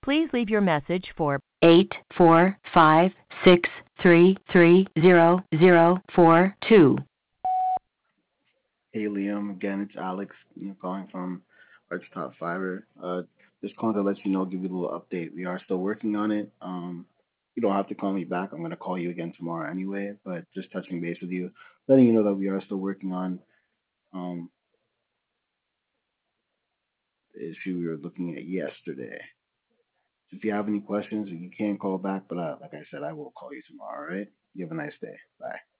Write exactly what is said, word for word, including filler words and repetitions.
Please leave your message for eight four five six three three zero zero four two. Hey Liam, again it's Alex, you know, calling from Arch Top Fiber. Uh, just calling to let you know, give you a little update. We are still working on it. Um, you don't have to call me back. I'm gonna call you again tomorrow anyway. But just touching base with you, letting you know that we are still working on um the issue we were looking at yesterday. So if you have any questions, you can call back. But uh, like I said, I will call you tomorrow. All right? You have a nice day. Bye.